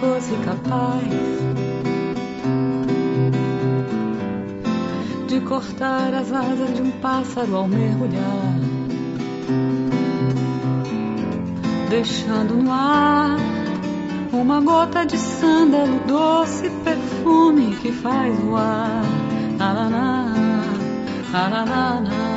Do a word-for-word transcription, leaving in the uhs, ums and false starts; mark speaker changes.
Speaker 1: fosse capaz de cortar as asas de um pássaro ao mergulhar, deixando no ar uma gota de sândalo, doce perfume que faz voar. Na, na, na, na, na, na.